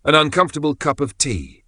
An uncomfortable cup of tea.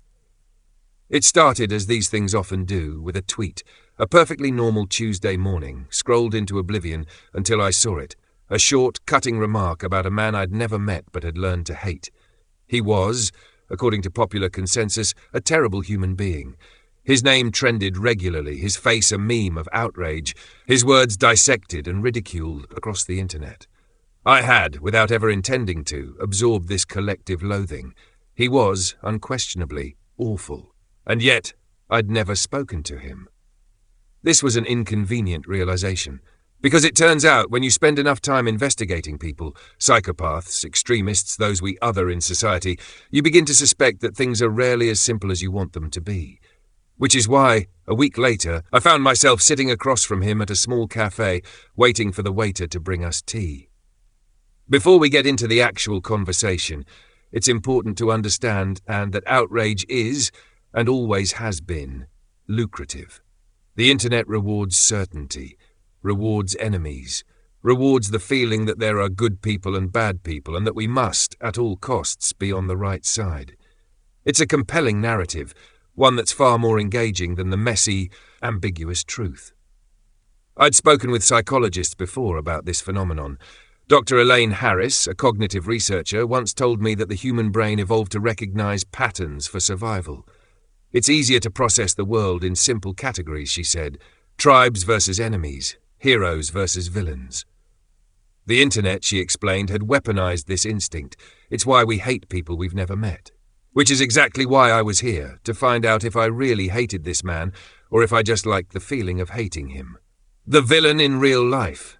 It started, as these things often do, with a tweet, a perfectly normal Tuesday morning, scrolled into oblivion until I saw it, a short, cutting remark about a man I'd never met but had learned to hate. He was, according to popular consensus, a terrible human being. His name trended regularly, his face a meme of outrage, his words dissected and ridiculed across the internet. I had, without ever intending to, absorbed this collective loathing. He was, unquestionably, awful. And yet, I'd never spoken to him. This was an inconvenient realization, because it turns out when you spend enough time investigating people, psychopaths, extremists, those we other in society, you begin to suspect that things are rarely as simple as you want them to be. Which is why, a week later, I found myself sitting across from him at a small cafe, waiting for the waiter to bring us tea. Before we get into the actual conversation, it's important to understand that outrage is, and always has been, lucrative. The internet rewards certainty, rewards enemies, rewards the feeling that there are good people and bad people and that we must, at all costs, be on the right side. It's a compelling narrative, one that's far more engaging than the messy, ambiguous truth. I'd spoken with psychologists before about this phenomenon. Dr. Elaine Harris, a cognitive researcher, once told me that the human brain evolved to recognize patterns for survival. It's easier to process the world in simple categories, she said. Tribes versus enemies, heroes versus villains. The internet, she explained, had weaponized this instinct. It's why we hate people we've never met. Which is exactly why I was here, to find out if I really hated this man, or if I just liked the feeling of hating him. The villain in real life.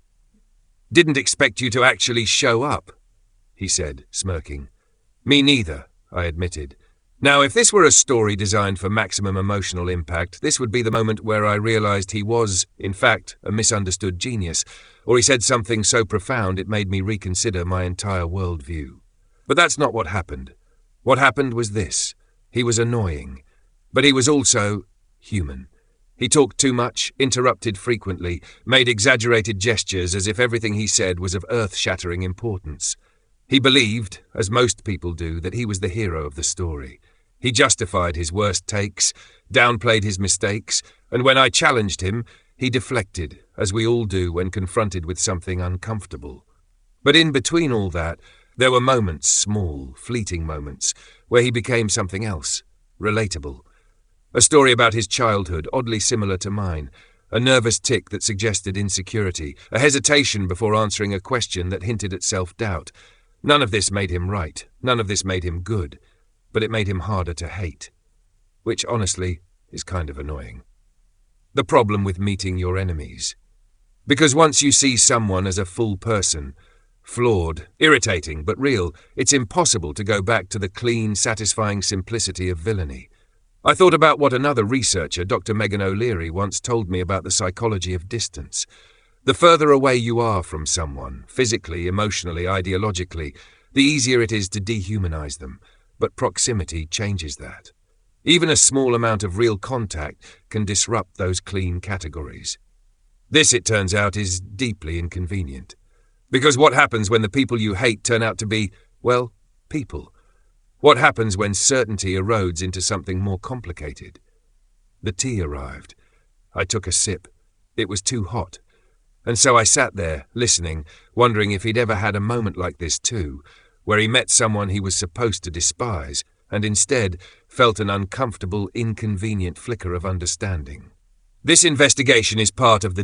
Didn't expect you to actually show up, he said, smirking. Me neither, I admitted. Now, if this were a story designed for maximum emotional impact, this would be the moment where I realized he was, in fact, a misunderstood genius, or he said something so profound it made me reconsider my entire worldview. But that's not what happened. What happened was this. He was annoying, but he was also human. He talked too much, interrupted frequently, made exaggerated gestures as if everything he said was of earth-shattering importance. He believed, as most people do, that he was the hero of the story. He justified his worst takes, downplayed his mistakes, and when I challenged him, he deflected, as we all do when confronted with something uncomfortable. But in between all that, there were moments, small, fleeting moments, where he became something else, relatable. A story about his childhood, oddly similar to mine, a nervous tic that suggested insecurity, a hesitation before answering a question that hinted at self-doubt. None of this made him right, none of this made him good, but it made him harder to hate. Which, honestly, is kind of annoying. The problem with meeting your enemies. Because once you see someone as a full person, flawed, irritating, but real, it's impossible to go back to the clean, satisfying simplicity of villainy. I thought about what another researcher, Dr. Megan O'Leary, once told me about the psychology of distance. The further away you are from someone, physically, emotionally, ideologically, the easier it is to dehumanize them, but proximity changes that. Even a small amount of real contact can disrupt those clean categories. This, it turns out, is deeply inconvenient. Because what happens when the people you hate turn out to be, well, people? What happens when certainty erodes into something more complicated? The tea arrived. I took a sip. It was too hot. And so I sat there, listening, wondering if he'd ever had a moment like this too, where he met someone he was supposed to despise, and instead felt an uncomfortable, inconvenient flicker of understanding. This investigation is part of the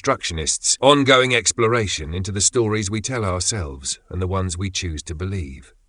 deconstructionists' ongoing exploration into the stories we tell ourselves and the ones we choose to believe.